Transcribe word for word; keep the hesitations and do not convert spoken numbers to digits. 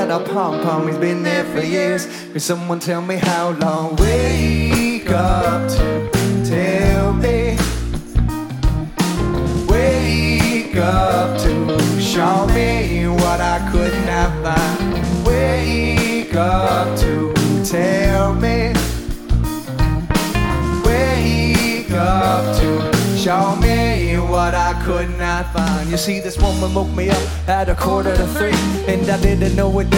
got a pom-pom, he's been there for years. Could someone tell me how long? Wake up to tell me. Wake up to show me what I could not find. Wake up to tell me. Wake up to show me what I could not find. You see, this woman woke me up at a quarter to three, and I didn't know it.